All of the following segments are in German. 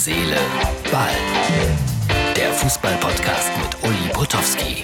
Seele, Ball. Der Fußball-Podcast mit Uli Potowski.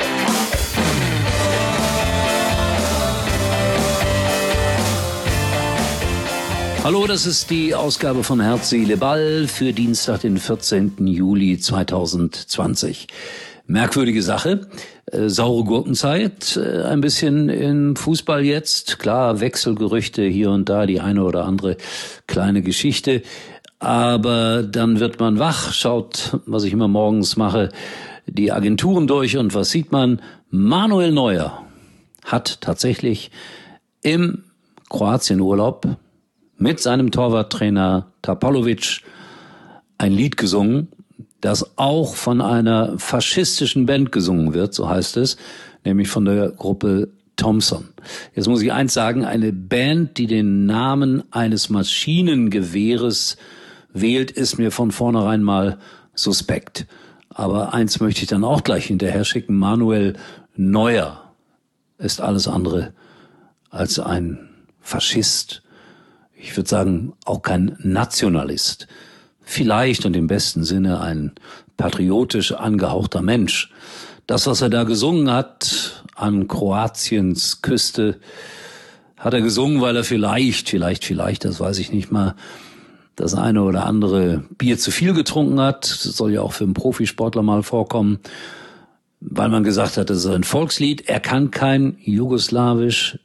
Hallo, das ist die Ausgabe von Herz, Seele, Ball für Dienstag, den 14. Juli 2020. Merkwürdige Sache, saure Gurkenzeit, ein bisschen im Fußball jetzt. Klar, Wechselgerüchte hier und da, die eine oder andere kleine Geschichte. Aber dann wird man wach, schaut, was ich immer morgens mache, die Agenturen durch und was sieht man? Manuel Neuer hat tatsächlich im Kroatienurlaub mit seinem Torwarttrainer Tapalovic ein Lied gesungen, das auch von einer faschistischen Band gesungen wird, so heißt es, nämlich von der Gruppe Thompson. Jetzt muss ich eins sagen, eine Band, die den Namen eines Maschinengewehres wählt, ist mir von vornherein mal suspekt. Aber eins möchte ich dann auch gleich hinterher schicken, Manuel Neuer ist alles andere als ein Faschist. Ich würde sagen, auch kein Nationalist. Vielleicht und im besten Sinne ein patriotisch angehauchter Mensch. Das, was er da gesungen hat an Kroatiens Küste, hat er gesungen, weil er vielleicht, das weiß ich nicht mal, das eine oder andere Bier zu viel getrunken hat. Das soll ja auch für einen Profisportler mal vorkommen. Weil man gesagt hat, das ist ein Volkslied. Er kann kein Jugoslawisch,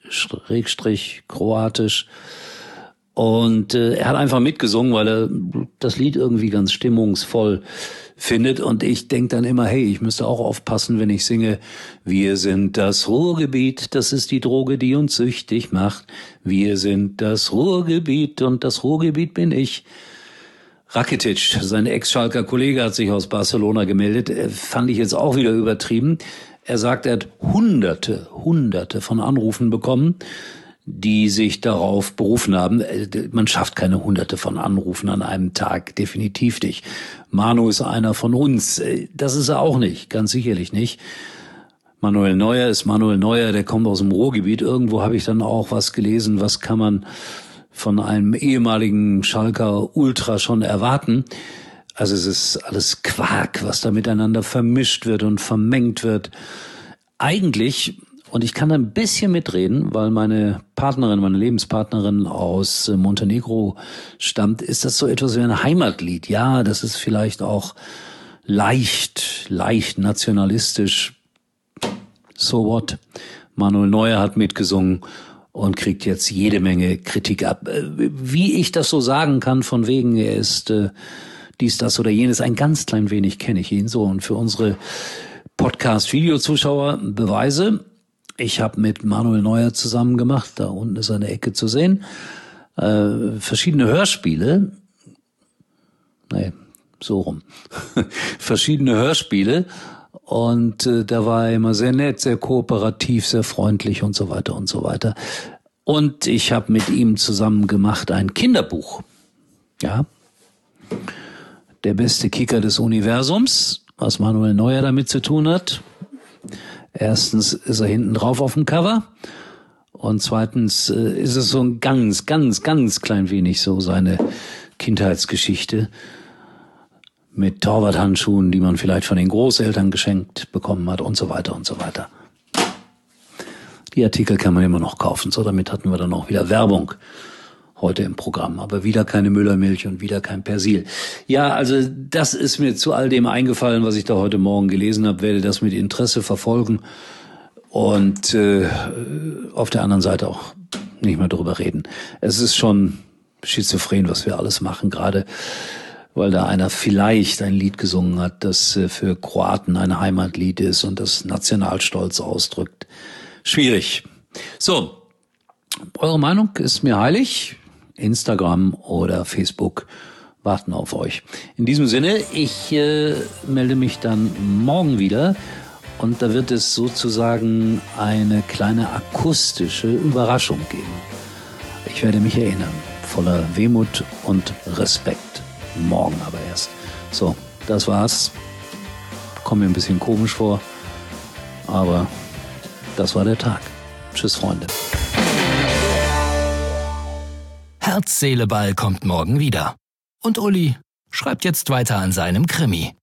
Kroatisch. Und er hat einfach mitgesungen, weil er das Lied irgendwie ganz stimmungsvoll findet. Und ich denke dann immer, hey, ich müsste auch aufpassen, wenn ich singe, wir sind das Ruhrgebiet, das ist die Droge, die uns süchtig macht. Wir sind das Ruhrgebiet und das Ruhrgebiet bin ich. Rakitic, sein Ex-Schalker Kollege, hat sich aus Barcelona gemeldet. Fand ich jetzt auch wieder übertrieben. Er sagt, er hat Hunderte von Anrufen bekommen, die sich darauf berufen haben. Man schafft keine Hunderte von Anrufen an einem Tag, definitiv nicht. Manu ist einer von uns. Das ist er auch nicht, ganz sicherlich nicht. Manuel Neuer ist Manuel Neuer, der kommt aus dem Ruhrgebiet. Irgendwo habe ich dann auch was gelesen, was kann man von einem ehemaligen Schalker Ultra schon erwarten. Also es ist alles Quark, was da miteinander vermischt wird und vermengt wird. Eigentlich, und ich kann da ein bisschen mitreden, weil meine Lebenspartnerin aus Montenegro stammt, ist das so etwas wie ein Heimatlied. Ja, das ist vielleicht auch leicht nationalistisch. So what? Manuel Neuer hat mitgesungen und kriegt jetzt jede Menge Kritik ab. Wie ich das so sagen kann, von wegen, er ist dies, das oder jenes, ein ganz klein wenig kenne ich ihn so. Und für unsere Podcast-Video-Zuschauer Beweise: Ich habe mit Manuel Neuer zusammen gemacht, da unten ist eine Ecke zu sehen, verschiedene Hörspiele, verschiedene Hörspiele, und da war er immer sehr nett, sehr kooperativ, sehr freundlich und so weiter und so weiter. Und ich habe mit ihm zusammen gemacht ein Kinderbuch. Ja, der beste Kicker des Universums, was Manuel Neuer damit zu tun hat. Erstens ist er hinten drauf auf dem Cover und zweitens ist es so ein ganz klein wenig so seine Kindheitsgeschichte mit Torwarthandschuhen, die man vielleicht von den Großeltern geschenkt bekommen hat und so weiter und so weiter. Die Artikel kann man immer noch kaufen. So, damit hatten wir dann auch wieder Werbung heute im Programm. Aber wieder keine Müllermilch und wieder kein Persil. Ja, also das ist mir zu all dem eingefallen, was ich da heute Morgen gelesen habe. Werde das mit Interesse verfolgen und auf der anderen Seite auch nicht mehr drüber reden. Es ist schon schizophren, was wir alles machen, gerade weil da einer vielleicht ein Lied gesungen hat, das für Kroaten ein Heimatlied ist und das Nationalstolz ausdrückt. Schwierig. So, eure Meinung ist mir heilig. Instagram oder Facebook warten auf euch. In diesem Sinne, ich melde mich dann morgen wieder und da wird es sozusagen eine kleine akustische Überraschung geben. Ich werde mich erinnern, voller Wehmut und Respekt. Morgen aber erst. So, das war's. Kommt mir ein bisschen komisch vor, aber das war der Tag. Tschüss, Freunde. Herz, Seele, Ball kommt morgen wieder. Und Uli schreibt jetzt weiter an seinem Krimi.